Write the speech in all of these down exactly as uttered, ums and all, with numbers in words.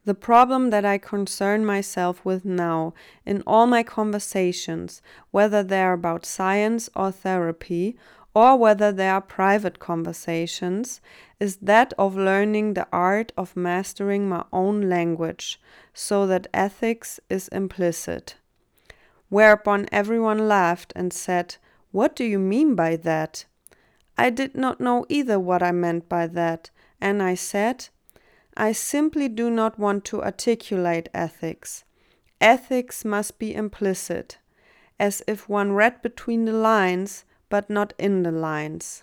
The problem that I concern myself with now in all my conversations, whether they are about science or therapy, or whether they are private conversations, is that of learning the art of mastering my own language, so that ethics is implicit. Whereupon everyone laughed and said, "What do you mean by that?" I did not know either what I meant by that, and I said, I simply do not want to articulate ethics. Ethics must be implicit, as if one read between the lines, but not in the lines.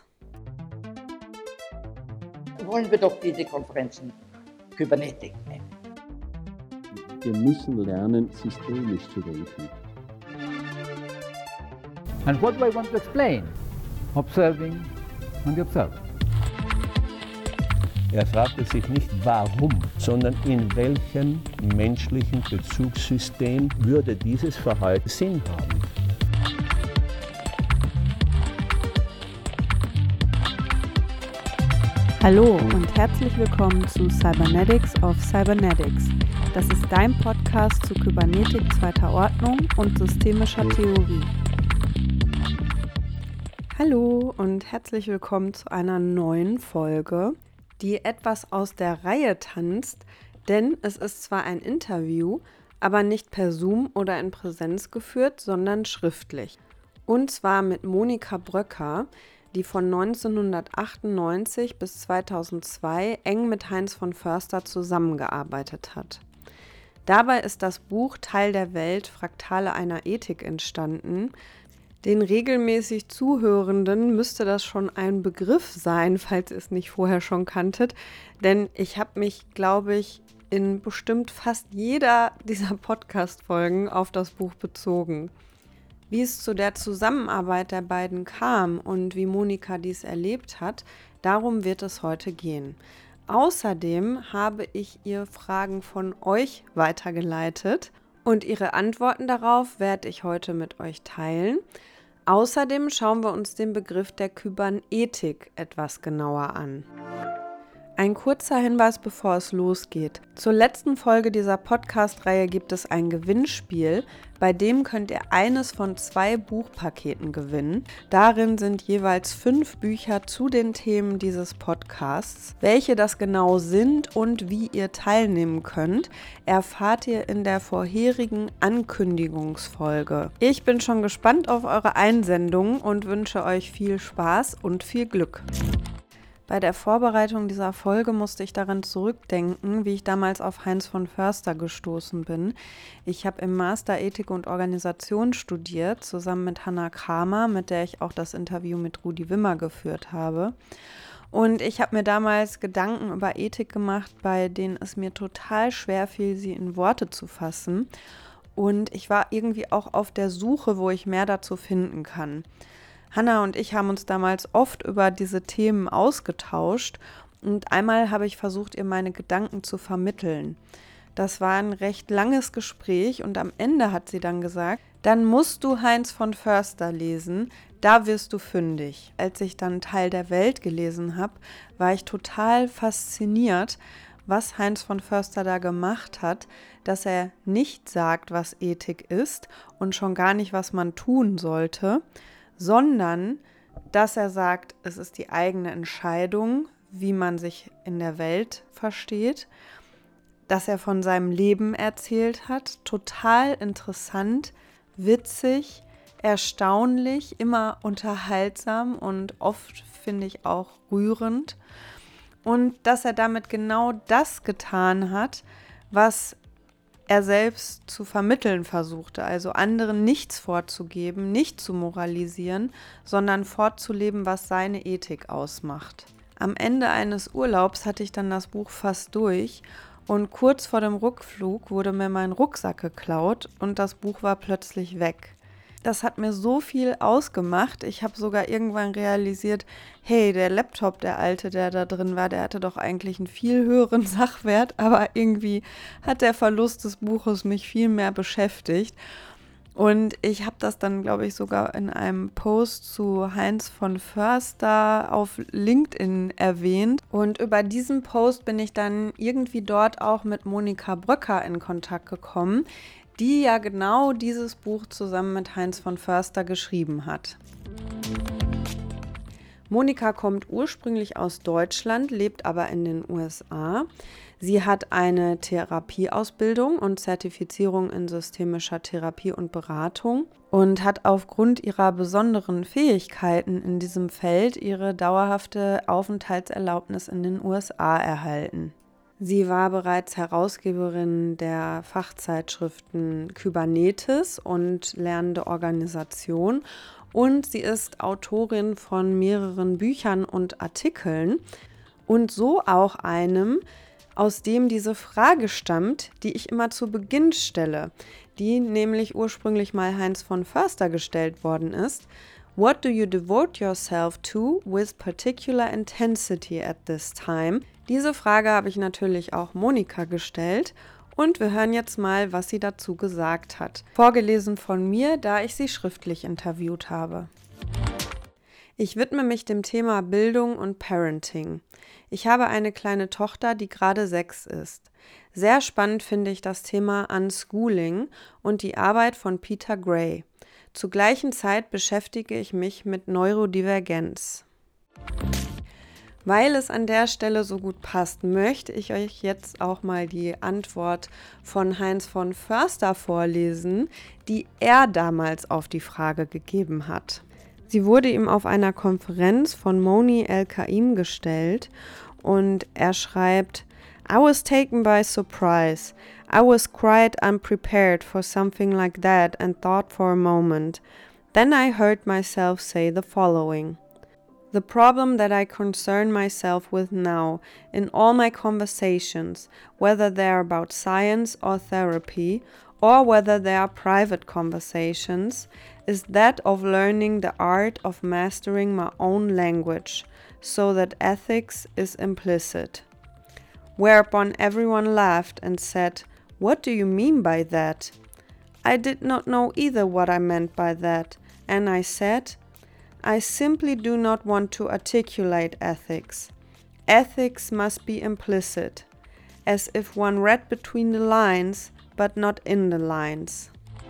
Wollen wir doch diese Konferenzen Kybernetik nennen. Wir müssen lernen, systemisch zu denken. And what do I want to explain? Observing and the observer. Er fragte sich nicht warum, sondern in welchem menschlichen Bezugssystem würde dieses Verhalten Sinn haben. Hallo und herzlich willkommen zu Cybernetics of Cybernetics. Das ist dein Podcast zu Kybernetik zweiter Ordnung und systemischer Theorie. Hallo und herzlich willkommen zu einer neuen Folge, die etwas aus der Reihe tanzt, denn es ist zwar ein Interview, aber nicht per Zoom oder in Präsenz geführt, sondern schriftlich. Und zwar mit Monika Bröcker, die von neunzehnhundertachtundneunzig bis zweitausendzwei eng mit Heinz von Förster zusammengearbeitet hat. Dabei ist das Buch Teil der Welt, Fraktale einer Ethik entstanden. Den regelmäßig Zuhörenden müsste das schon ein Begriff sein, falls ihr es nicht vorher schon kanntet, denn ich habe mich, glaube ich, in bestimmt fast jeder dieser Podcast-Folgen auf das Buch bezogen. Wie es zu der Zusammenarbeit der beiden kam und wie Monika dies erlebt hat, darum wird es heute gehen. Außerdem habe ich ihr Fragen von euch weitergeleitet und ihre Antworten darauf werde ich heute mit euch teilen. Außerdem schauen wir uns den Begriff der Kybernetik etwas genauer an. Ein kurzer Hinweis, bevor es losgeht. Zur letzten Folge dieser Podcast-Reihe gibt es ein Gewinnspiel, bei dem könnt ihr eines von zwei Buchpaketen gewinnen. Darin sind jeweils fünf Bücher zu den Themen dieses Podcasts. Welche das genau sind und wie ihr teilnehmen könnt, erfahrt ihr in der vorherigen Ankündigungsfolge. Ich bin schon gespannt auf eure Einsendungen und wünsche euch viel Spaß und viel Glück. Bei der Vorbereitung dieser Folge musste ich daran zurückdenken, wie ich damals auf Heinz von Förster gestoßen bin. Ich habe im Master Ethik und Organisation studiert, zusammen mit Hannah Kramer, mit der ich auch das Interview mit Rudi Wimmer geführt habe. Und ich habe mir damals Gedanken über Ethik gemacht, bei denen es mir total schwer fiel, sie in Worte zu fassen. Und ich war irgendwie auch auf der Suche, wo ich mehr dazu finden kann. Hannah und ich haben uns damals oft über diese Themen ausgetauscht und einmal habe ich versucht, ihr meine Gedanken zu vermitteln. Das war ein recht langes Gespräch und am Ende hat sie dann gesagt, dann musst du Heinz von Förster lesen, da wirst du fündig. Als ich dann Teil der Welt gelesen habe, war ich total fasziniert, was Heinz von Förster da gemacht hat, dass er nicht sagt, was Ethik ist und schon gar nicht, was man tun sollte, sondern dass er sagt, es ist die eigene Entscheidung, wie man sich in der Welt versteht, dass er von seinem Leben erzählt hat, total interessant, witzig, erstaunlich, immer unterhaltsam und oft finde ich auch rührend und dass er damit genau das getan hat, was er selbst zu vermitteln versuchte, also anderen nichts vorzugeben, nicht zu moralisieren, sondern vorzuleben, was seine Ethik ausmacht. Am Ende eines Urlaubs hatte ich dann das Buch fast durch und kurz vor dem Rückflug wurde mir mein Rucksack geklaut und das Buch war plötzlich weg. Das hat mir so viel ausgemacht. Ich habe sogar irgendwann realisiert, hey, der Laptop, der alte, der da drin war, der hatte doch eigentlich einen viel höheren Sachwert, aber irgendwie hat der Verlust des Buches mich viel mehr beschäftigt. Und ich habe das dann, glaube ich, sogar in einem Post zu Heinz von Förster auf LinkedIn erwähnt. Und über diesen Post bin ich dann irgendwie dort auch mit Monika Bröcker in Kontakt gekommen, die ja genau dieses Buch zusammen mit Heinz von Förster geschrieben hat. Monika kommt ursprünglich aus Deutschland, lebt aber in den U S A. Sie hat eine Therapieausbildung und Zertifizierung in systemischer Therapie und Beratung und hat aufgrund ihrer besonderen Fähigkeiten in diesem Feld ihre dauerhafte Aufenthaltserlaubnis in den U S A erhalten. Sie war bereits Herausgeberin der Fachzeitschriften Kybernetes und Lernende Organisation und sie ist Autorin von mehreren Büchern und Artikeln und so auch einem, aus dem diese Frage stammt, die ich immer zu Beginn stelle, die nämlich ursprünglich mal Heinz von Förster gestellt worden ist. What do you devote yourself to with particular intensity at this time? Diese Frage habe ich natürlich auch Monika gestellt und wir hören jetzt mal, was sie dazu gesagt hat. Vorgelesen von mir, da ich sie schriftlich interviewt habe. Ich widme mich dem Thema Bildung und Parenting. Ich habe eine kleine Tochter, die gerade sechs ist. Sehr spannend finde ich das Thema Unschooling und die Arbeit von Peter Gray. Zur gleichen Zeit beschäftige ich mich mit Neurodivergenz. Weil es an der Stelle so gut passt, möchte ich euch jetzt auch mal die Antwort von Heinz von Förster vorlesen, die er damals auf die Frage gegeben hat. Sie wurde ihm auf einer Konferenz von Moni El-Kaim gestellt und er schreibt, I was taken by surprise. I was quite unprepared for something like that and thought for a moment. Then I heard myself say the following. The problem that I concern myself with now in all my conversations, whether they're about science or therapy, or whether they are private conversations, is that of learning the art of mastering my own language, so that ethics is implicit. Whereupon everyone laughed and said, What do you mean by that? I did not know either what I meant by that, and I said, I simply do not want to articulate ethics. Ethics must be implicit, as if one read between the lines, but not in the lines.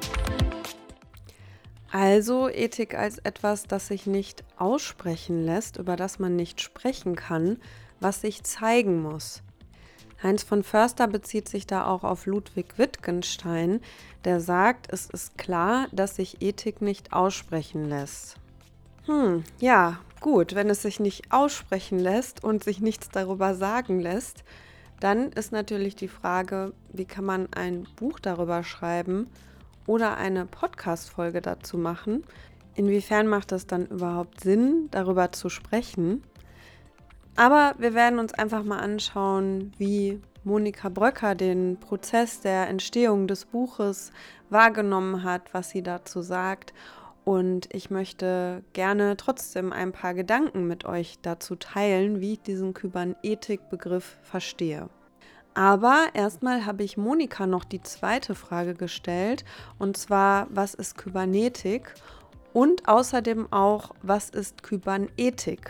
Also Ethik als etwas, das sich nicht aussprechen lässt, über das man nicht sprechen kann, was sich zeigen muss. Heinz von Förster bezieht sich da auch auf Ludwig Wittgenstein, der sagt, es ist klar, dass sich Ethik nicht aussprechen lässt. Hm, ja, gut, wenn es sich nicht aussprechen lässt und sich nichts darüber sagen lässt, dann ist natürlich die Frage, wie kann man ein Buch darüber schreiben oder eine Podcast-Folge dazu machen? Inwiefern macht es dann überhaupt Sinn, darüber zu sprechen? Aber wir werden uns einfach mal anschauen, wie Monika Bröcker den Prozess der Entstehung des Buches wahrgenommen hat, was sie dazu sagt. Und ich möchte gerne trotzdem ein paar Gedanken mit euch dazu teilen, wie ich diesen Kybernetik-Begriff verstehe. Aber erstmal habe ich Monika noch die zweite Frage gestellt, und zwar, was ist Kybernetik? Und außerdem auch, was ist Kybernetik?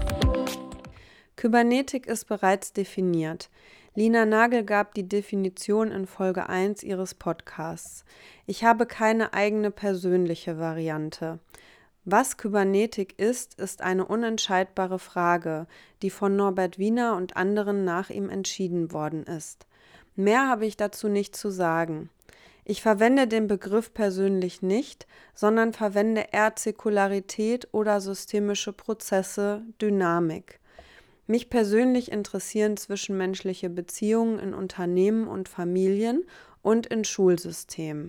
Kybernetik ist bereits definiert. Lina Nagel gab die Definition in Folge eins ihres Podcasts. Ich habe keine eigene persönliche Variante. Was Kybernetik ist, ist eine unentscheidbare Frage, die von Norbert Wiener und anderen nach ihm entschieden worden ist. Mehr habe ich dazu nicht zu sagen. Ich verwende den Begriff persönlich nicht, sondern verwende eher Zirkularität oder systemische Prozesse, Dynamik. Mich persönlich interessieren zwischenmenschliche Beziehungen in Unternehmen und Familien und in Schulsystemen.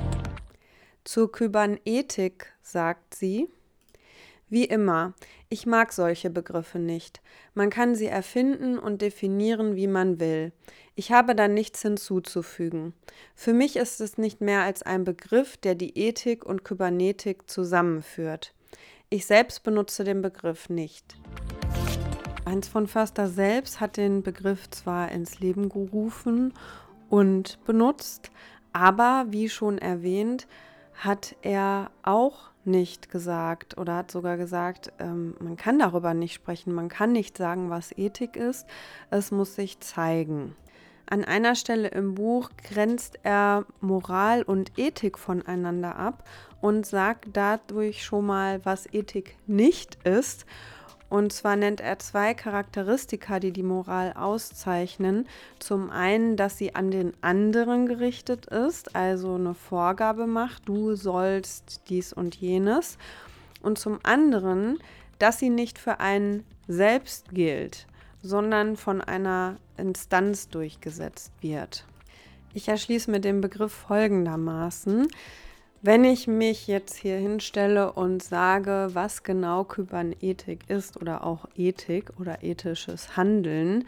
Zur Kybernetik sagt sie, wie immer, ich mag solche Begriffe nicht. Man kann sie erfinden und definieren, wie man will. Ich habe da nichts hinzuzufügen. Für mich ist es nicht mehr als ein Begriff, der die Ethik und Kybernetik zusammenführt. Ich selbst benutze den Begriff nicht. Heinz von Förster selbst hat den Begriff zwar ins Leben gerufen und benutzt, aber wie schon erwähnt, hat er auch nicht gesagt oder hat sogar gesagt, ähm, man kann darüber nicht sprechen, man kann nicht sagen, was Ethik ist, es muss sich zeigen. An einer Stelle im Buch grenzt er Moral und Ethik voneinander ab und sagt dadurch schon mal, was Ethik nicht ist. Und zwar nennt er zwei Charakteristika, die die Moral auszeichnen. Zum einen, dass sie an den anderen gerichtet ist, also eine Vorgabe macht, du sollst dies und jenes. Und zum anderen, dass sie nicht für einen selbst gilt, sondern von einer Instanz durchgesetzt wird. Ich erschließe mit dem Begriff folgendermaßen: Wenn ich mich jetzt hier hinstelle und sage, was genau Kybernetik ist oder auch Ethik oder ethisches Handeln,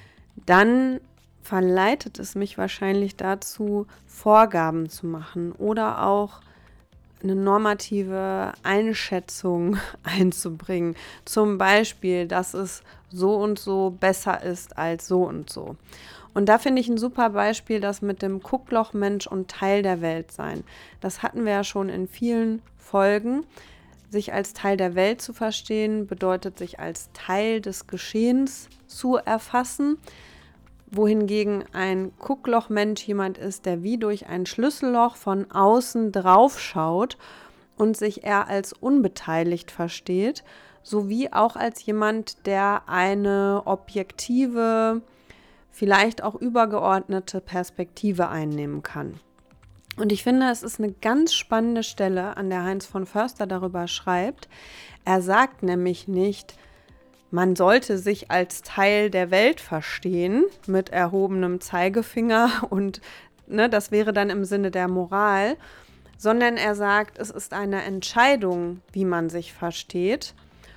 dann verleitet es mich wahrscheinlich dazu, Vorgaben zu machen oder auch eine normative Einschätzung einzubringen. Zum Beispiel, dass es so und so besser ist als so und so. Und da finde ich ein super Beispiel, das mit dem Gucklochmensch und Teil der Welt sein. Das hatten wir ja schon in vielen Folgen. Sich als Teil der Welt zu verstehen, bedeutet, sich als Teil des Geschehens zu erfassen, wohingegen ein Gucklochmensch jemand ist, der wie durch ein Schlüsselloch von außen drauf schaut und sich eher als unbeteiligt versteht, sowie auch als jemand, der eine objektive, vielleicht auch übergeordnete Perspektive einnehmen kann. Und ich finde, es ist eine ganz spannende Stelle, an der Heinz von Förster darüber schreibt. Er sagt nämlich nicht, man sollte sich als Teil der Welt verstehen, mit erhobenem Zeigefinger und ne, das wäre dann im Sinne der Moral, sondern er sagt, es ist eine Entscheidung, wie man sich versteht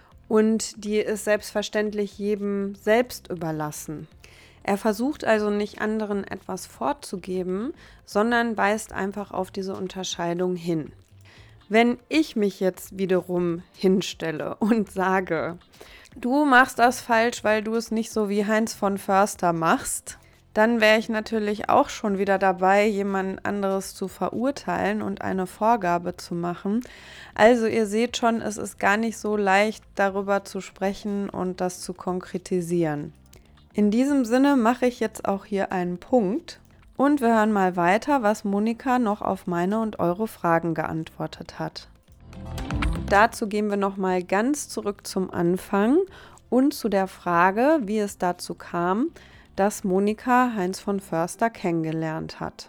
und die ist selbstverständlich jedem selbst überlassen. Er versucht also nicht anderen etwas vorzugeben, sondern weist einfach auf diese Unterscheidung hin. Wenn ich mich jetzt wiederum hinstelle und sage, du machst das falsch, weil du es nicht so wie Heinz von Förster machst, dann wäre ich natürlich auch schon wieder dabei, jemand anderes zu verurteilen und eine Vorgabe zu machen. Also ihr seht schon, es ist gar nicht so leicht, darüber zu sprechen und das zu konkretisieren. In diesem Sinne mache ich jetzt auch hier einen Punkt und wir hören mal weiter, was Monika noch auf meine und eure Fragen geantwortet hat. Dazu gehen wir nochmal ganz zurück zum Anfang und zu der Frage, wie es dazu kam, dass Monika Heinz von Förster kennengelernt hat.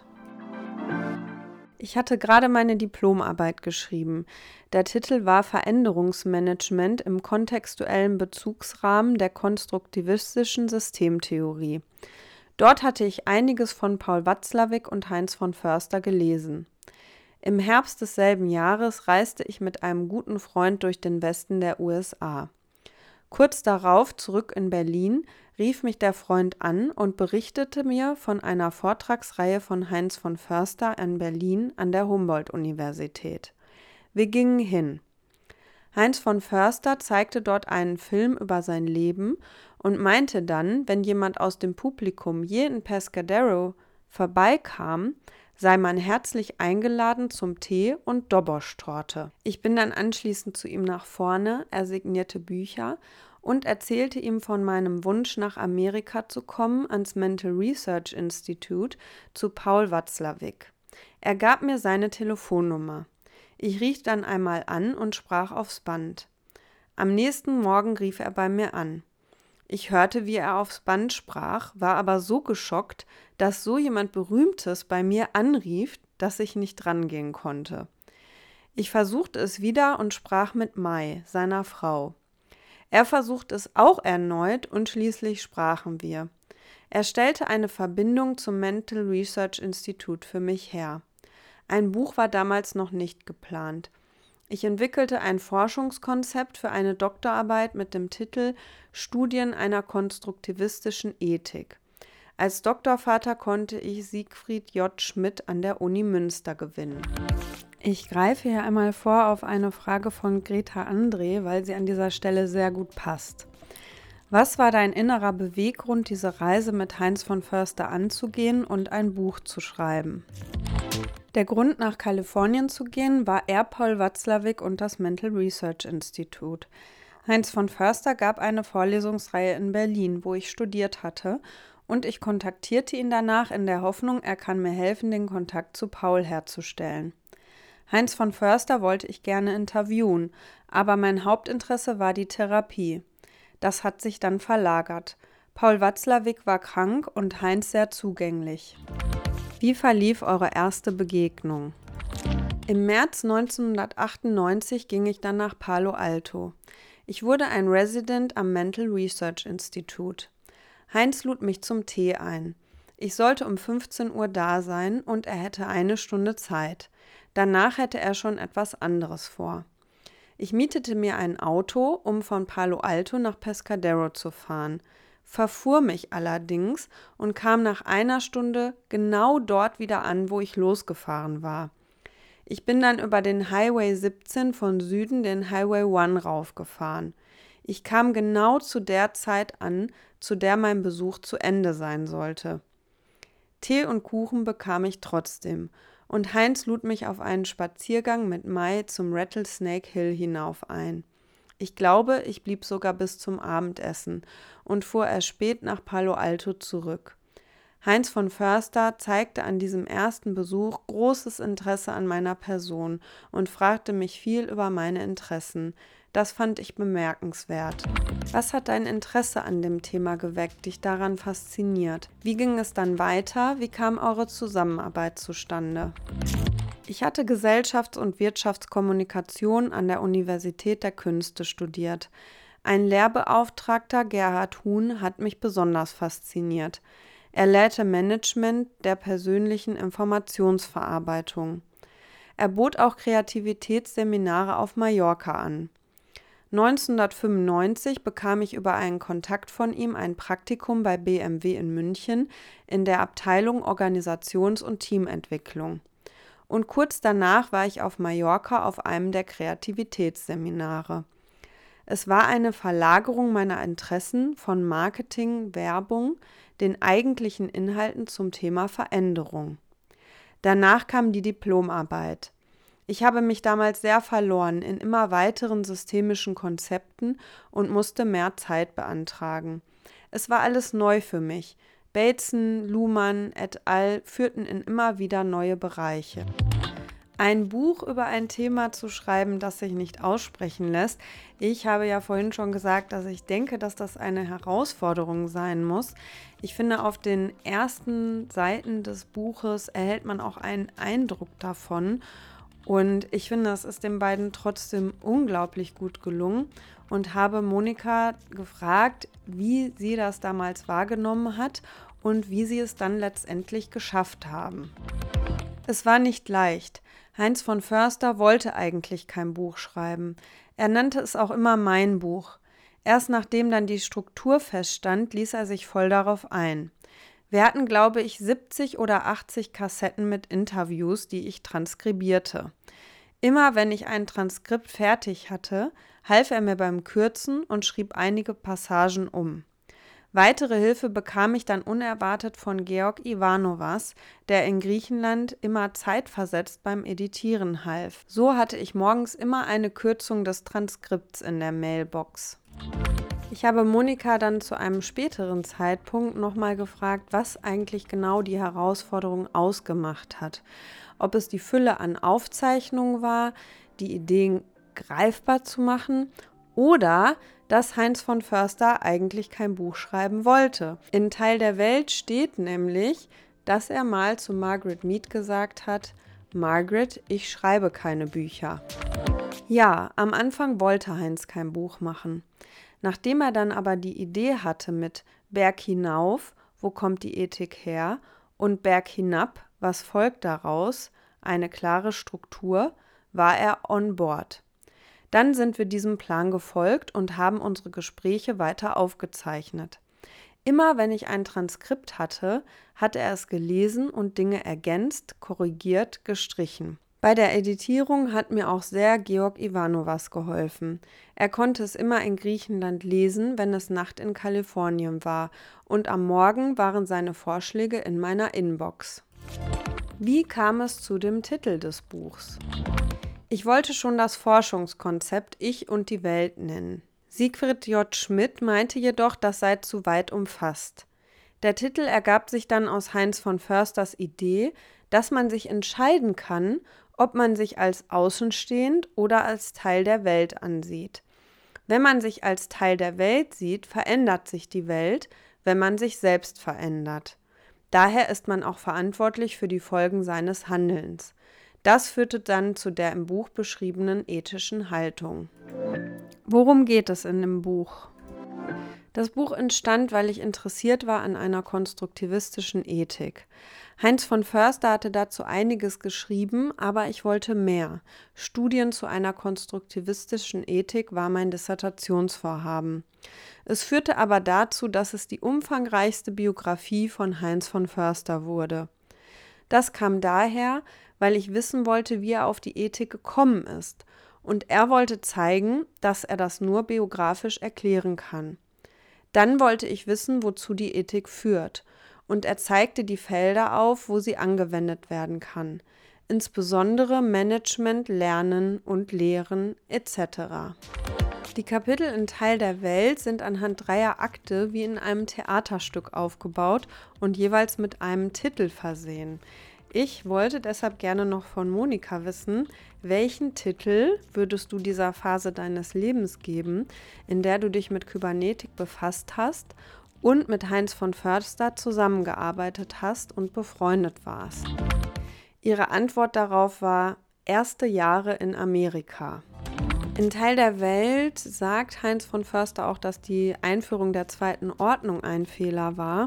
Ich hatte gerade meine Diplomarbeit geschrieben. Der Titel war Veränderungsmanagement im kontextuellen Bezugsrahmen der konstruktivistischen Systemtheorie. Dort hatte ich einiges von Paul Watzlawick und Heinz von Förster gelesen. Im Herbst desselben Jahres reiste ich mit einem guten Freund durch den Westen der U S A. Kurz darauf, zurück in Berlin, rief mich der Freund an und berichtete mir von einer Vortragsreihe von Heinz von Förster in Berlin an der Humboldt-Universität. Wir gingen hin. Heinz von Förster zeigte dort einen Film über sein Leben und meinte dann, wenn jemand aus dem Publikum je in Pescadero vorbeikam, sei man herzlich eingeladen zum Tee und Dobosch-Torte. Ich bin dann anschließend zu ihm nach vorne, er signierte Bücher und erzählte ihm von meinem Wunsch, nach Amerika zu kommen, ans Mental Research Institute zu Paul Watzlawick. Er gab mir seine Telefonnummer. Ich rief dann einmal an und sprach aufs Band. Am nächsten Morgen rief er bei mir an. Ich hörte, wie er aufs Band sprach, war aber so geschockt, dass so jemand Berühmtes bei mir anrief, dass ich nicht drangehen konnte. Ich versuchte es wieder und sprach mit Mai, seiner Frau. Er versuchte es auch erneut und schließlich sprachen wir. Er stellte eine Verbindung zum Mental Research Institute für mich her. Ein Buch war damals noch nicht geplant. Ich entwickelte ein Forschungskonzept für eine Doktorarbeit mit dem Titel Studien einer konstruktivistischen Ethik. Als Doktorvater konnte ich Siegfried J. Schmidt an der Uni Münster gewinnen. Ich greife hier einmal vor auf eine Frage von Greta André, weil sie an dieser Stelle sehr gut passt. Was war dein innerer Beweggrund, diese Reise mit Heinz von Förster anzugehen und ein Buch zu schreiben? Der Grund, nach Kalifornien zu gehen, war er Paul Watzlawick und das Mental Research Institute. Heinz von Förster gab eine Vorlesungsreihe in Berlin, wo ich studiert hatte, und ich kontaktierte ihn danach in der Hoffnung, er kann mir helfen, den Kontakt zu Paul herzustellen. Heinz von Förster wollte ich gerne interviewen, aber mein Hauptinteresse war die Therapie. Das hat sich dann verlagert. Paul Watzlawick war krank und Heinz sehr zugänglich. Wie verlief eure erste Begegnung? Im März neunzehnhundertachtundneunzig ging ich dann nach Palo Alto. Ich wurde ein Resident am Mental Research Institute. Heinz lud mich zum Tee ein. Ich sollte um fünfzehn Uhr da sein und er hätte eine Stunde Zeit. Danach hätte er schon etwas anderes vor. Ich mietete mir ein Auto, um von Palo Alto nach Pescadero zu fahren, verfuhr mich allerdings und kam nach einer Stunde genau dort wieder an, wo ich losgefahren war. Ich bin dann über den Highway siebzehn von Süden den Highway eins raufgefahren. Ich kam genau zu der Zeit an, zu der mein Besuch zu Ende sein sollte. Tee und Kuchen bekam ich trotzdem und Heinz lud mich auf einen Spaziergang mit Mai zum Rattlesnake Hill hinauf ein. Ich glaube, ich blieb sogar bis zum Abendessen und fuhr erst spät nach Palo Alto zurück. Heinz von Förster zeigte an diesem ersten Besuch großes Interesse an meiner Person und fragte mich viel über meine Interessen. Das fand ich bemerkenswert. Was hat dein Interesse an dem Thema geweckt, dich daran fasziniert? Wie ging es dann weiter? Wie kam eure Zusammenarbeit zustande? Ich hatte Gesellschafts- und Wirtschaftskommunikation an der Universität der Künste studiert. Ein Lehrbeauftragter, Gerhard Huhn, hat mich besonders fasziniert. Er lehrte Management der persönlichen Informationsverarbeitung. Er bot auch Kreativitätsseminare auf Mallorca an. neunzehnhundertfünfundneunzig bekam ich über einen Kontakt von ihm ein Praktikum bei B M W in München in der Abteilung Organisations- und Teamentwicklung. Und kurz danach war ich auf Mallorca auf einem der Kreativitätsseminare. Es war eine Verlagerung meiner Interessen von Marketing, Werbung, den eigentlichen Inhalten zum Thema Veränderung. Danach kam die Diplomarbeit. Ich habe mich damals sehr verloren in immer weiteren systemischen Konzepten und musste mehr Zeit beantragen. Es war alles neu für mich. Bateson, Luhmann et al. Führten in immer wieder neue Bereiche. Ein Buch über ein Thema zu schreiben, das sich nicht aussprechen lässt. Ich habe ja vorhin schon gesagt, dass ich denke, dass das eine Herausforderung sein muss. Ich finde, auf den ersten Seiten des Buches erhält man auch einen Eindruck davon. Und ich finde, es ist den beiden trotzdem unglaublich gut gelungen und habe Monika gefragt, wie sie das damals wahrgenommen hat und wie sie es dann letztendlich geschafft haben. Es war nicht leicht. Heinz von Förster wollte eigentlich kein Buch schreiben. Er nannte es auch immer mein Buch. Erst nachdem dann die Struktur feststand, ließ er sich voll darauf ein. Wir hatten, glaube ich, siebzig oder achtzig Kassetten mit Interviews, die ich transkribierte. Immer wenn ich ein Transkript fertig hatte, half er mir beim Kürzen und schrieb einige Passagen um. Weitere Hilfe bekam ich dann unerwartet von Georg Ivanovas, der in Griechenland immer zeitversetzt beim Editieren half. So hatte ich morgens immer eine Kürzung des Transkripts in der Mailbox. Ich habe Monika dann zu einem späteren Zeitpunkt nochmal gefragt, was eigentlich genau die Herausforderung ausgemacht hat. Ob es die Fülle an Aufzeichnungen war, die Ideen greifbar zu machen, oder dass Heinz von Förster eigentlich kein Buch schreiben wollte. In Teil der Welt steht nämlich, dass er mal zu Margaret Mead gesagt hat: Margaret, ich schreibe keine Bücher. Ja, am Anfang wollte Heinz kein Buch machen. Nachdem er dann aber die Idee hatte mit Berg hinauf, wo kommt die Ethik her, und Berg hinab, was folgt daraus, eine klare Struktur, war er on board. Dann sind wir diesem Plan gefolgt und haben unsere Gespräche weiter aufgezeichnet. Immer wenn ich ein Transkript hatte, hatte er es gelesen und Dinge ergänzt, korrigiert, gestrichen. Bei der Editierung hat mir auch sehr Georg Ivanovas geholfen. Er konnte es immer in Griechenland lesen, wenn es Nacht in Kalifornien war, und am Morgen waren seine Vorschläge in meiner Inbox. Wie kam es zu dem Titel des Buchs? Ich wollte schon das Forschungskonzept Ich und die Welt nennen. Siegfried J. Schmidt meinte jedoch, das sei zu weit umfasst. Der Titel ergab sich dann aus Heinz von Försters Idee, dass man sich entscheiden kann, ob man sich als außenstehend oder als Teil der Welt ansieht. Wenn man sich als Teil der Welt sieht, verändert sich die Welt, wenn man sich selbst verändert. Daher ist man auch verantwortlich für die Folgen seines Handelns. Das führte dann zu der im Buch beschriebenen ethischen Haltung. Worum geht es in dem Buch? Das Buch entstand, weil ich interessiert war an einer konstruktivistischen Ethik. Heinz von Förster hatte dazu einiges geschrieben, aber ich wollte mehr. Studien zu einer konstruktivistischen Ethik war mein Dissertationsvorhaben. Es führte aber dazu, dass es die umfangreichste Biografie von Heinz von Förster wurde. Das kam daher, weil ich wissen wollte, wie er auf die Ethik gekommen ist. Und er wollte zeigen, dass er das nur biografisch erklären kann. Dann wollte ich wissen, wozu die Ethik führt. Und er zeigte die Felder auf, wo sie angewendet werden kann. Insbesondere Management, Lernen und Lehren et cetera. Die Kapitel in Teil der Welt sind anhand dreier Akte wie in einem Theaterstück aufgebaut und jeweils mit einem Titel versehen. Ich wollte deshalb gerne noch von Monika wissen, welchen Titel würdest du dieser Phase deines Lebens geben, in der du dich mit Kybernetik befasst hast und mit Heinz von Förster zusammengearbeitet hast und befreundet warst? Ihre Antwort darauf war: erste Jahre in Amerika. In Teil der Welt sagt Heinz von Förster auch, dass die Einführung der zweiten Ordnung ein Fehler war.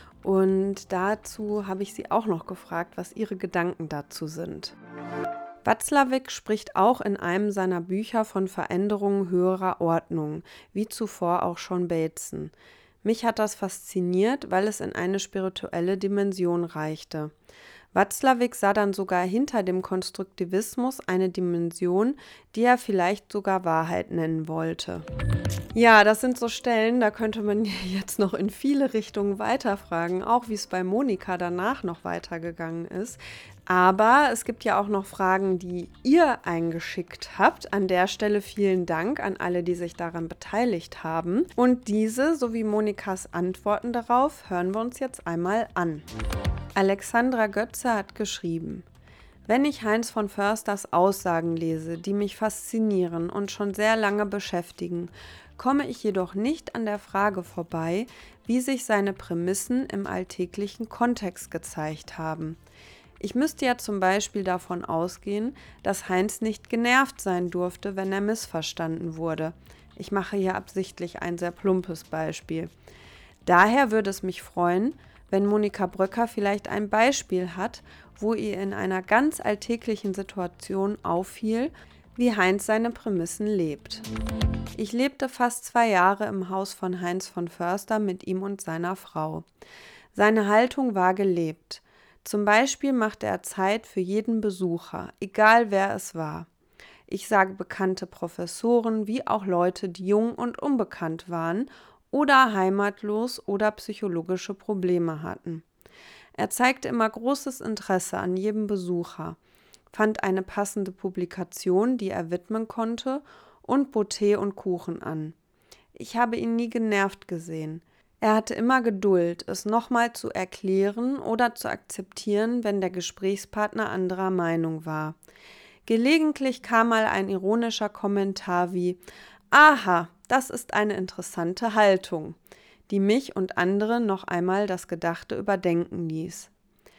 Und dazu habe ich sie auch noch gefragt, was ihre Gedanken dazu sind. Watzlawick spricht auch in einem seiner Bücher von Veränderungen höherer Ordnung, wie zuvor auch schon Bateson. Mich hat das fasziniert, weil es in eine spirituelle Dimension reichte. Watzlawick sah dann sogar hinter dem Konstruktivismus eine Dimension, die er vielleicht sogar Wahrheit nennen wollte. Ja, das sind so Stellen, da könnte man jetzt noch in viele Richtungen weiterfragen, auch wie es bei Monika danach noch weitergegangen ist. Aber es gibt ja auch noch Fragen, die ihr eingeschickt habt. An der Stelle vielen Dank an alle, die sich daran beteiligt haben. Und diese sowie Monikas Antworten darauf hören wir uns jetzt einmal an. Alexandra Götze hat geschrieben: Wenn ich Heinz von Försters Aussagen lese, die mich faszinieren und schon sehr lange beschäftigen, komme ich jedoch nicht an der Frage vorbei, wie sich seine Prämissen im alltäglichen Kontext gezeigt haben. Ich müsste ja zum Beispiel davon ausgehen, dass Heinz nicht genervt sein durfte, wenn er missverstanden wurde. Ich mache hier absichtlich ein sehr plumpes Beispiel. Daher würde es mich freuen, wenn Monika Bröcker vielleicht ein Beispiel hat, wo ihr in einer ganz alltäglichen Situation auffiel, wie Heinz seine Prämissen lebt. Ich lebte fast zwei Jahre im Haus von Heinz von Förster mit ihm und seiner Frau. Seine Haltung war gelebt. Zum Beispiel machte er Zeit für jeden Besucher, egal wer es war. Ich sage bekannte Professoren wie auch Leute, die jung und unbekannt waren oder heimatlos oder psychologische Probleme hatten. Er zeigte immer großes Interesse an jedem Besucher, fand eine passende Publikation, die er widmen konnte, und bot Tee und Kuchen an. Ich habe ihn nie genervt gesehen. Er hatte immer Geduld, es nochmal zu erklären oder zu akzeptieren, wenn der Gesprächspartner anderer Meinung war. Gelegentlich kam mal ein ironischer Kommentar wie: Aha, das ist eine interessante Haltung, die mich und andere noch einmal das Gedachte überdenken ließ.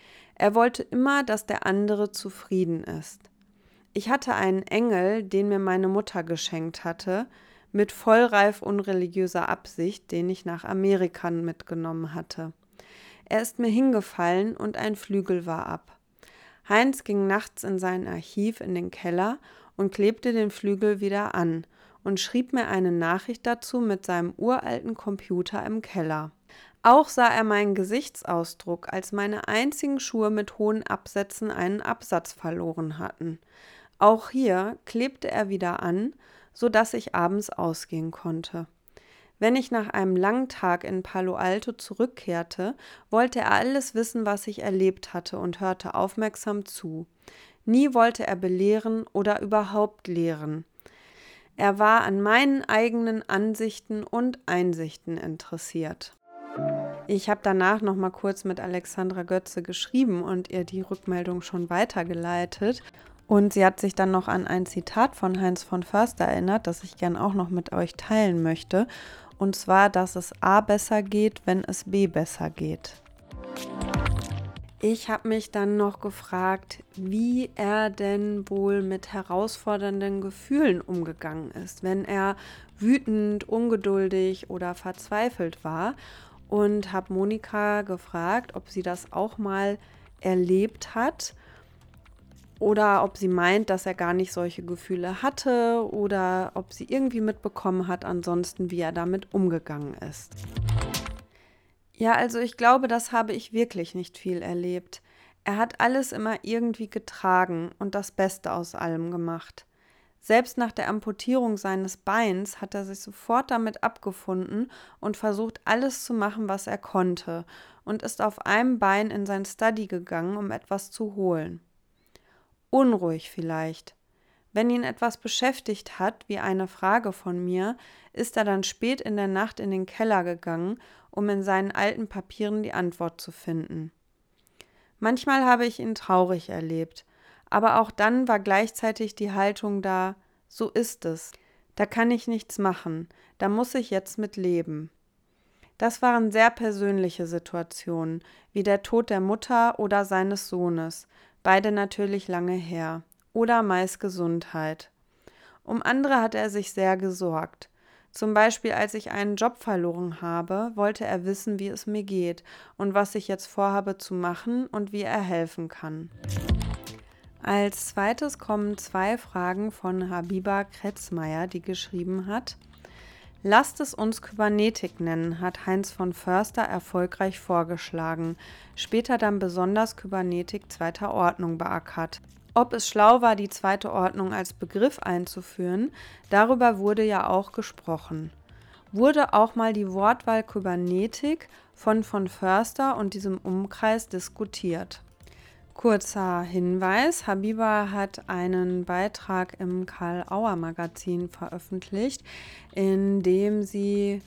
Er wollte immer, dass der andere zufrieden ist. Ich hatte einen Engel, den mir meine Mutter geschenkt hatte, mit vollreif unreligiöser Absicht, den ich nach Amerika mitgenommen hatte. Er ist mir hingefallen und ein Flügel war ab. Heinz ging nachts in sein Archiv in den Keller und klebte den Flügel wieder an und schrieb mir eine Nachricht dazu mit seinem uralten Computer im Keller. Auch sah er meinen Gesichtsausdruck, als meine einzigen Schuhe mit hohen Absätzen einen Absatz verloren hatten. Auch hier klebte er wieder an, so dass ich abends ausgehen konnte. Wenn ich nach einem langen Tag in Palo Alto zurückkehrte, wollte er alles wissen, was ich erlebt hatte und hörte aufmerksam zu. Nie wollte er belehren oder überhaupt lehren. Er war an meinen eigenen Ansichten und Einsichten interessiert. Ich habe danach noch mal kurz mit Alexandra Götze geschrieben und ihr die Rückmeldung schon weitergeleitet. Und sie hat sich dann noch an ein Zitat von Heinz von Förster erinnert, das ich gern auch noch mit euch teilen möchte. Und zwar, dass es A besser geht, wenn es B besser geht. Ich habe mich dann noch gefragt, wie er denn wohl mit herausfordernden Gefühlen umgegangen ist, wenn er wütend, ungeduldig oder verzweifelt war. Und habe Monika gefragt, ob sie das auch mal erlebt hat oder ob sie meint, dass er gar nicht solche Gefühle hatte oder ob sie irgendwie mitbekommen hat, ansonsten, wie er damit umgegangen ist. Ja, also ich glaube, das habe ich wirklich nicht viel erlebt. Er hat alles immer irgendwie getragen und das Beste aus allem gemacht. Selbst nach der Amputierung seines Beins hat er sich sofort damit abgefunden und versucht, alles zu machen, was er konnte, und ist auf einem Bein in sein Study gegangen, um etwas zu holen. Unruhig vielleicht. Wenn ihn etwas beschäftigt hat, wie eine Frage von mir, ist er dann spät in der Nacht in den Keller gegangen, um in seinen alten Papieren die Antwort zu finden. Manchmal habe ich ihn traurig erlebt, aber auch dann war gleichzeitig die Haltung da, so ist es, da kann ich nichts machen, da muss ich jetzt mit leben. Das waren sehr persönliche Situationen, wie der Tod der Mutter oder seines Sohnes, beide natürlich lange her, oder meist Gesundheit. Um andere hat er sich sehr gesorgt. Zum Beispiel, als ich einen Job verloren habe, wollte er wissen, wie es mir geht und was ich jetzt vorhabe zu machen und wie er helfen kann. Als zweites kommen zwei Fragen von Habiba Kretzmeier, die geschrieben hat: Lasst es uns Kybernetik nennen, hat Heinz von Förster erfolgreich vorgeschlagen, später dann besonders Kybernetik zweiter Ordnung beackert. Ob es schlau war, die zweite Ordnung als Begriff einzuführen, darüber wurde ja auch gesprochen. Wurde auch mal die Wortwahl Kybernetik von von Förster und diesem Umkreis diskutiert. Kurzer Hinweis, Habiba hat einen Beitrag im Karl-Auer-Magazin veröffentlicht, in dem sie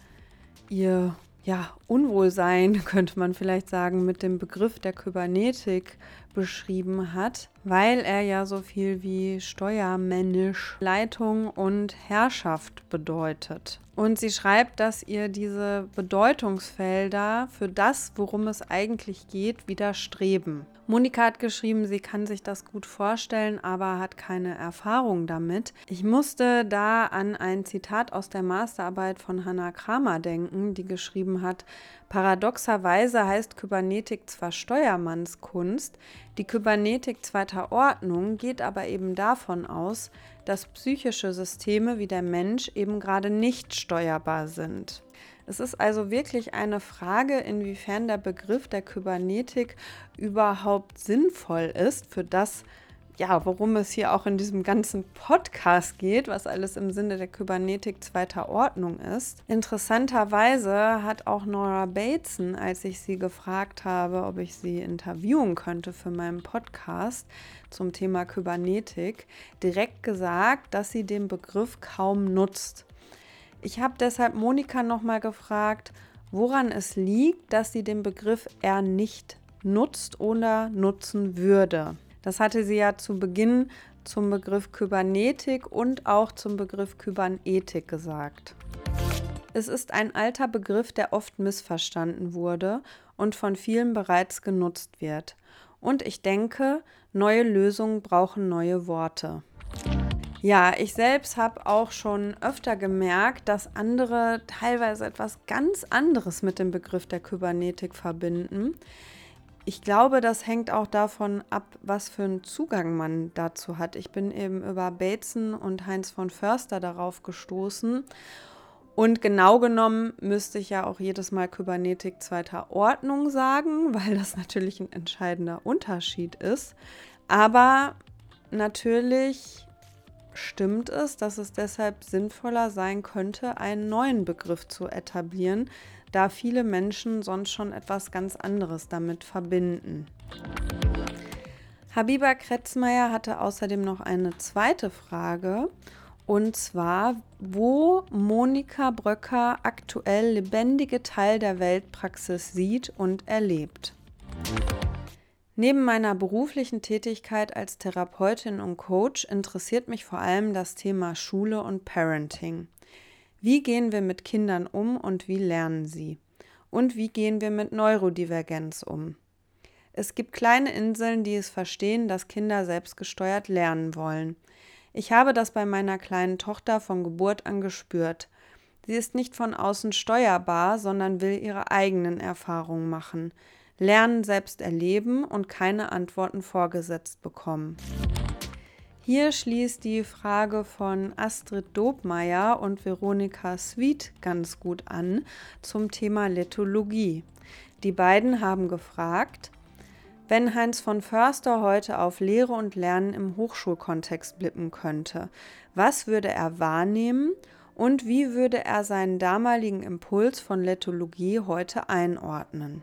ihr ja, Unwohlsein, könnte man vielleicht sagen, mit dem Begriff der Kybernetik beschrieben hat, weil er ja so viel wie steuermännisch Leitung und Herrschaft bedeutet. Und sie schreibt, dass ihr diese Bedeutungsfelder für das, worum es eigentlich geht, widerstreben. Monika hat geschrieben, sie kann sich das gut vorstellen, aber hat keine Erfahrung damit. Ich musste da an ein Zitat aus der Masterarbeit von Hannah Kramer denken, die geschrieben hat: Paradoxerweise heißt Kybernetik zwar Steuermannskunst, die Kybernetik zweiter Ordnung geht aber eben davon aus, dass psychische Systeme wie der Mensch eben gerade nicht steuerbar sind. Es ist also wirklich eine Frage, inwiefern der Begriff der Kybernetik überhaupt sinnvoll ist für das, ja, worum es hier auch in diesem ganzen Podcast geht, was alles im Sinne der Kybernetik zweiter Ordnung ist. Interessanterweise hat auch Nora Bateson, als ich sie gefragt habe, ob ich sie interviewen könnte für meinen Podcast zum Thema Kybernetik, direkt gesagt, dass sie den Begriff kaum nutzt. Ich habe deshalb Monika nochmal gefragt, woran es liegt, dass sie den Begriff eher nicht nutzt oder nutzen würde. Das hatte sie ja zu Beginn zum Begriff Kybernetik und auch zum Begriff Kybernetik gesagt. Es ist ein alter Begriff, der oft missverstanden wurde und von vielen bereits genutzt wird. Und ich denke, neue Lösungen brauchen neue Worte. Ja, ich selbst habe auch schon öfter gemerkt, dass andere teilweise etwas ganz anderes mit dem Begriff der Kybernetik verbinden. Ich glaube, das hängt auch davon ab, was für einen Zugang man dazu hat. Ich bin eben über Bateson und Heinz von Förster darauf gestoßen. Und genau genommen müsste ich ja auch jedes Mal Kybernetik zweiter Ordnung sagen, weil das natürlich ein entscheidender Unterschied ist. Aber natürlich stimmt es, dass es deshalb sinnvoller sein könnte, einen neuen Begriff zu etablieren, da viele Menschen sonst schon etwas ganz anderes damit verbinden. Habiba Kretzmeier hatte außerdem noch eine zweite Frage, und zwar, wo Monika Bröcker aktuell lebendige Teil der Weltpraxis sieht und erlebt. Neben meiner beruflichen Tätigkeit als Therapeutin und Coach interessiert mich vor allem das Thema Schule und Parenting. Wie gehen wir mit Kindern um und wie lernen sie? Und wie gehen wir mit Neurodivergenz um? Es gibt kleine Inseln, die es verstehen, dass Kinder selbstgesteuert lernen wollen. Ich habe das bei meiner kleinen Tochter von Geburt an gespürt. Sie ist nicht von außen steuerbar, sondern will ihre eigenen Erfahrungen machen, lernen, selbst erleben und keine Antworten vorgesetzt bekommen. Hier schließt die Frage von Astrid Dobmeier und Veronika Sweet ganz gut an zum Thema Lithologie. Die beiden haben gefragt, wenn Heinz von Förster heute auf Lehre und Lernen im Hochschulkontext blicken könnte, was würde er wahrnehmen und wie würde er seinen damaligen Impuls von Lithologie heute einordnen?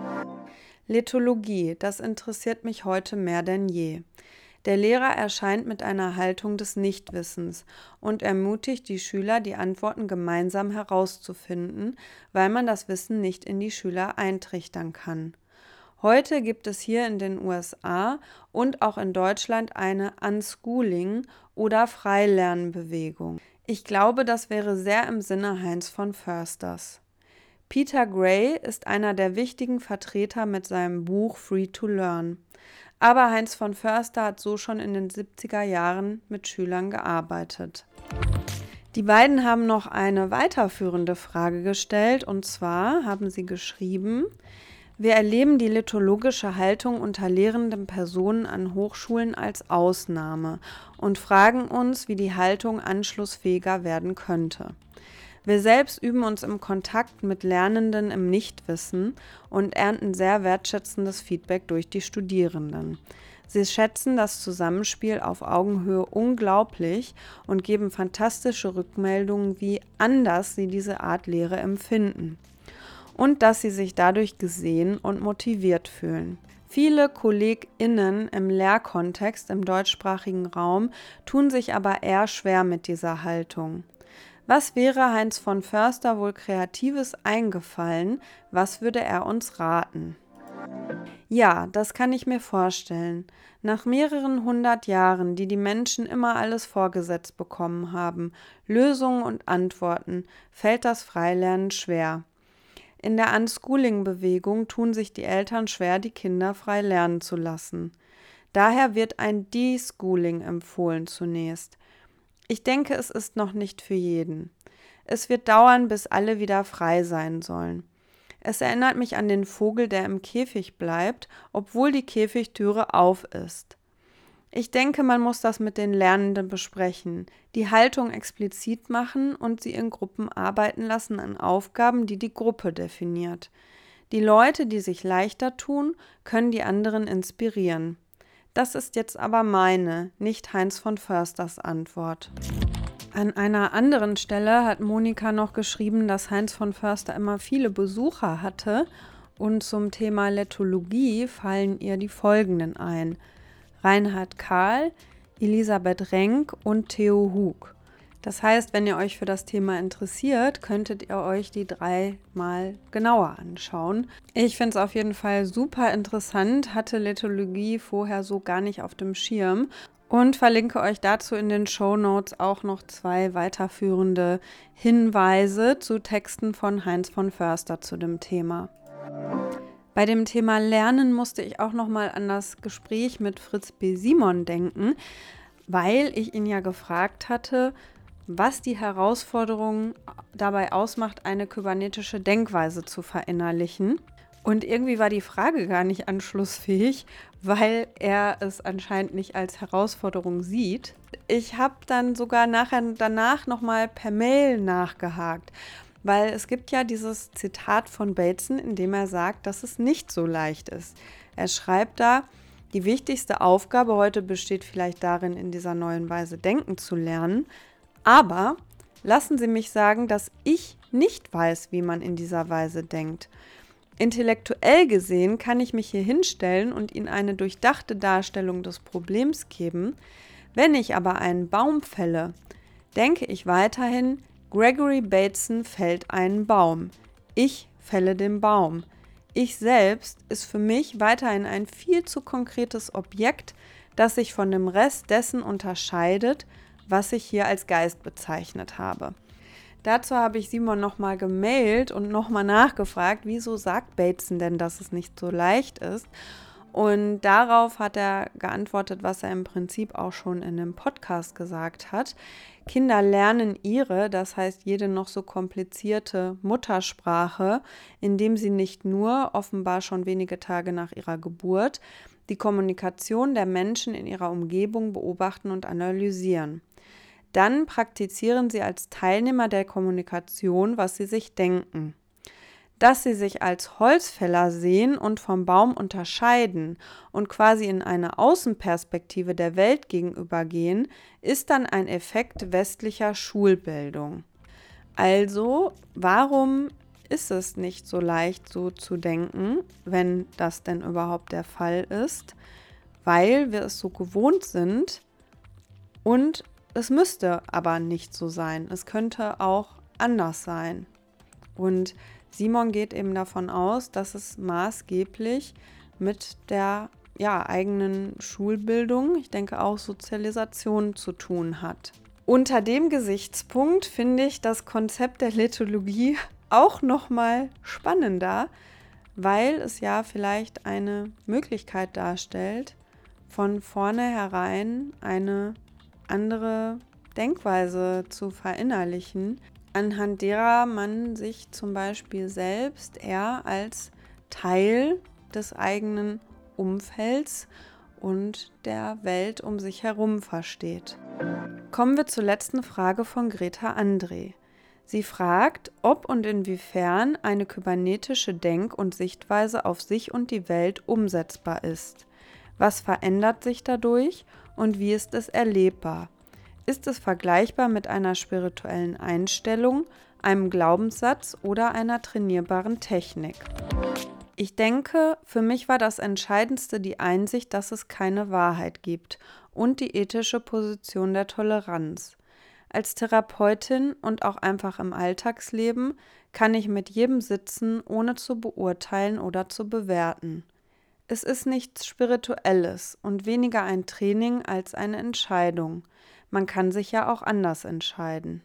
Lithologie, das interessiert mich heute mehr denn je. Der Lehrer erscheint mit einer Haltung des Nichtwissens und ermutigt die Schüler, die Antworten gemeinsam herauszufinden, weil man das Wissen nicht in die Schüler eintrichtern kann. Heute gibt es hier in den U S A und auch in Deutschland eine Unschooling- oder Freilernbewegung. Ich glaube, das wäre sehr im Sinne Heinz von Försters. Peter Gray ist einer der wichtigen Vertreter mit seinem Buch Free to Learn. Aber Heinz von Förster hat so schon in den siebziger Jahren mit Schülern gearbeitet. Die beiden haben noch eine weiterführende Frage gestellt, und zwar haben sie geschrieben: Wir erleben die lithologische Haltung unter lehrenden Personen an Hochschulen als Ausnahme und fragen uns, wie die Haltung anschlussfähiger werden könnte. Wir selbst üben uns im Kontakt mit Lernenden im Nichtwissen und ernten sehr wertschätzendes Feedback durch die Studierenden. Sie schätzen das Zusammenspiel auf Augenhöhe unglaublich und geben fantastische Rückmeldungen, wie anders sie diese Art Lehre empfinden. Und dass sie sich dadurch gesehen und motiviert fühlen. Viele KollegInnen im Lehrkontext im deutschsprachigen Raum tun sich aber eher schwer mit dieser Haltung. Was wäre Heinz von Förster wohl Kreatives eingefallen? Was würde er uns raten? Ja, das kann ich mir vorstellen. Nach mehreren hundert Jahren, die die Menschen immer alles vorgesetzt bekommen haben, Lösungen und Antworten, fällt das Freilernen schwer. In der Unschooling-Bewegung tun sich die Eltern schwer, die Kinder frei lernen zu lassen. Daher wird ein Deschooling empfohlen zunächst. Ich denke, es ist noch nicht für jeden. Es wird dauern, bis alle wieder frei sein sollen. Es erinnert mich an den Vogel, der im Käfig bleibt, obwohl die Käfigtüre auf ist. Ich denke, man muss das mit den Lernenden besprechen, die Haltung explizit machen und sie in Gruppen arbeiten lassen an Aufgaben, die die Gruppe definiert. Die Leute, die sich leichter tun, können die anderen inspirieren. Das ist jetzt aber meine, nicht Heinz von Försters Antwort. An einer anderen Stelle hat Monika noch geschrieben, dass Heinz von Förster immer viele Besucher hatte und zum Thema Lithologie fallen ihr die folgenden ein: Reinhard Kahl, Elisabeth Renk und Theo Hug. Das heißt, wenn ihr euch für das Thema interessiert, könntet ihr euch die drei mal genauer anschauen. Ich finde es auf jeden Fall super interessant, hatte Lithologie vorher so gar nicht auf dem Schirm und verlinke euch dazu in den Shownotes auch noch zwei weiterführende Hinweise zu Texten von Heinz von Förster zu dem Thema. Bei dem Thema Lernen musste ich auch nochmal an das Gespräch mit Fritz B. Simon denken, weil ich ihn ja gefragt hatte, was die Herausforderung dabei ausmacht, eine kybernetische Denkweise zu verinnerlichen. Und irgendwie war die Frage gar nicht anschlussfähig, weil er es anscheinend nicht als Herausforderung sieht. Ich habe dann sogar nachher, danach nochmal per Mail nachgehakt, weil es gibt ja dieses Zitat von Bateson, in dem er sagt, dass es nicht so leicht ist. Er schreibt da: Die wichtigste Aufgabe heute besteht vielleicht darin, in dieser neuen Weise denken zu lernen. Aber lassen Sie mich sagen, dass ich nicht weiß, wie man in dieser Weise denkt. Intellektuell gesehen kann ich mich hier hinstellen und Ihnen eine durchdachte Darstellung des Problems geben. Wenn ich aber einen Baum fälle, denke ich weiterhin, Gregory Bateson fällt einen Baum. Ich fälle den Baum. Ich selbst ist für mich weiterhin ein viel zu konkretes Objekt, das sich von dem Rest dessen unterscheidet, was ich hier als Geist bezeichnet habe. Dazu habe ich Simon nochmal gemailt und nochmal nachgefragt, wieso sagt Bateson denn, dass es nicht so leicht ist? Und darauf hat er geantwortet, was er im Prinzip auch schon in dem Podcast gesagt hat. Kinder lernen ihre, das heißt jede noch so komplizierte Muttersprache, indem sie nicht nur, offenbar schon wenige Tage nach ihrer Geburt, die Kommunikation der Menschen in ihrer Umgebung beobachten und analysieren. Dann praktizieren sie als Teilnehmer der Kommunikation, was sie sich denken. Dass sie sich als Holzfäller sehen und vom Baum unterscheiden und quasi in eine Außenperspektive der Welt gegenübergehen, ist dann ein Effekt westlicher Schulbildung. Also, warum ist es nicht so leicht, so zu denken, wenn das denn überhaupt der Fall ist? Weil wir es so gewohnt sind und es müsste aber nicht so sein. Es könnte auch anders sein. Und Simon geht eben davon aus, dass es maßgeblich mit der ja, eigenen Schulbildung, ich denke auch Sozialisation zu tun hat. Unter dem Gesichtspunkt finde ich das Konzept der Lithologie auch nochmal spannender, weil es ja vielleicht eine Möglichkeit darstellt, von vornherein eine andere Denkweise zu verinnerlichen, anhand derer man sich zum Beispiel selbst eher als Teil des eigenen Umfelds und der Welt um sich herum versteht. Kommen wir zur letzten Frage von Greta André. Sie fragt, ob und inwiefern eine kybernetische Denk- und Sichtweise auf sich und die Welt umsetzbar ist. Was verändert sich dadurch und wie ist es erlebbar? Ist es vergleichbar mit einer spirituellen Einstellung, einem Glaubenssatz oder einer trainierbaren Technik? Ich denke, für mich war das Entscheidendste die Einsicht, dass es keine Wahrheit gibt und die ethische Position der Toleranz. Als Therapeutin und auch einfach im Alltagsleben kann ich mit jedem sitzen, ohne zu beurteilen oder zu bewerten. Es ist nichts Spirituelles und weniger ein Training als eine Entscheidung. Man kann sich ja auch anders entscheiden.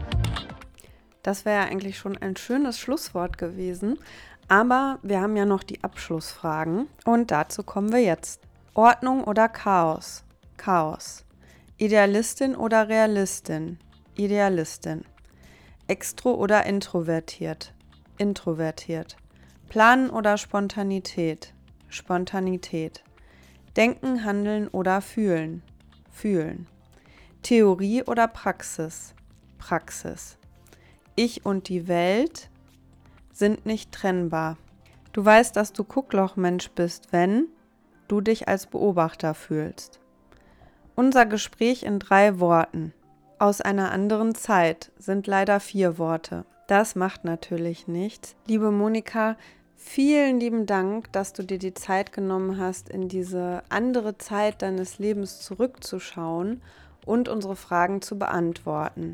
Das wäre ja eigentlich schon ein schönes Schlusswort gewesen, aber wir haben ja noch die Abschlussfragen und dazu kommen wir jetzt. Ordnung oder Chaos? Chaos. Idealistin oder Realistin? Idealistin. Extro oder introvertiert? Introvertiert. Planen oder Spontanität? Spontanität. Denken, handeln oder fühlen? Fühlen. Theorie oder Praxis? Praxis. Ich und die Welt sind nicht trennbar. Du weißt, dass du Gucklochmensch bist, wenn du dich als Beobachter fühlst. Unser Gespräch in drei Worten. Aus einer anderen Zeit sind leider vier Worte. Das macht natürlich nichts. Liebe Monika, vielen lieben Dank, dass du dir die Zeit genommen hast, in diese andere Zeit deines Lebens zurückzuschauen und unsere Fragen zu beantworten.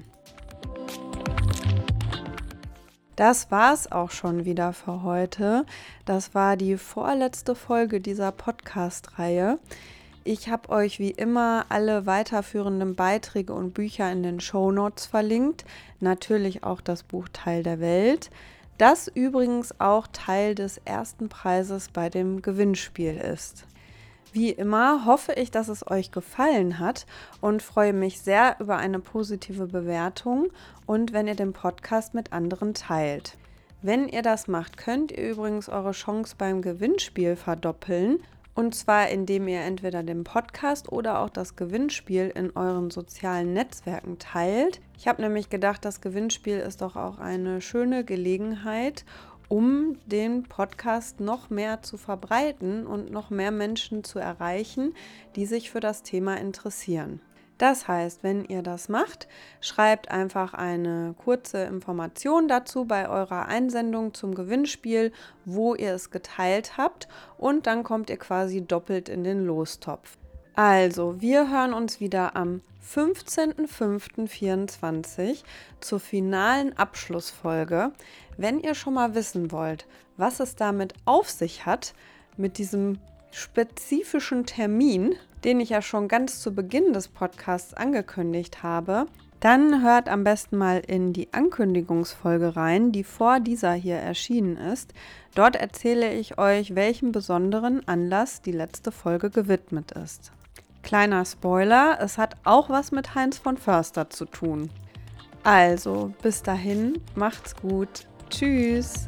Das war's auch schon wieder für heute. Das war die vorletzte Folge dieser Podcast-Reihe. Ich habe euch wie immer alle weiterführenden Beiträge und Bücher in den Shownotes verlinkt. Natürlich auch das Buch Teil der Welt, das übrigens auch Teil des ersten Preises bei dem Gewinnspiel ist. Wie immer hoffe ich, dass es euch gefallen hat und freue mich sehr über eine positive Bewertung und wenn ihr den Podcast mit anderen teilt. Wenn ihr das macht, könnt ihr übrigens eure Chance beim Gewinnspiel verdoppeln. Und zwar, indem ihr entweder den Podcast oder auch das Gewinnspiel in euren sozialen Netzwerken teilt. Ich habe nämlich gedacht, das Gewinnspiel ist doch auch eine schöne Gelegenheit, um den Podcast noch mehr zu verbreiten und noch mehr Menschen zu erreichen, die sich für das Thema interessieren. Das heißt, wenn ihr das macht, schreibt einfach eine kurze Information dazu bei eurer Einsendung zum Gewinnspiel, wo ihr es geteilt habt, und dann kommt ihr quasi doppelt in den Lostopf. Also, wir hören uns wieder am fünfzehnten fünften vierundzwanzig zur finalen Abschlussfolge. Wenn ihr schon mal wissen wollt, was es damit auf sich hat, mit diesem spezifischen Termin, den ich ja schon ganz zu Beginn des Podcasts angekündigt habe, dann hört am besten mal in die Ankündigungsfolge rein, die vor dieser hier erschienen ist. Dort erzähle ich euch, welchem besonderen Anlass die letzte Folge gewidmet ist. Kleiner Spoiler, es hat auch was mit Heinz von Förster zu tun. Also, bis dahin, macht's gut. Tschüss.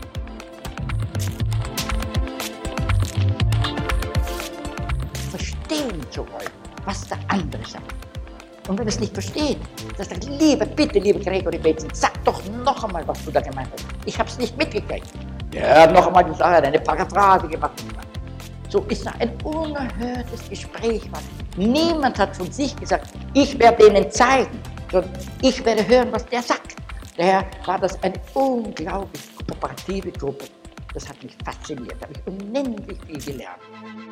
Verstehen zu wollen, was der andere sagt. Und wenn er es nicht versteht, dann sagt er, liebe, bitte, liebe Gregory Bateson, sag doch noch einmal, was du da gemeint hast. Ich habe es nicht mitgekriegt. Ja, noch einmal die Sache, eine Paraphrase gemacht. So ist da ein unerhörtes Gespräch. Niemand hat von sich gesagt, ich werde denen zeigen, sondern ich werde hören, was der sagt. Daher war das eine unglaublich kooperative Gruppe. Das hat mich fasziniert, da habe ich unendlich viel gelernt.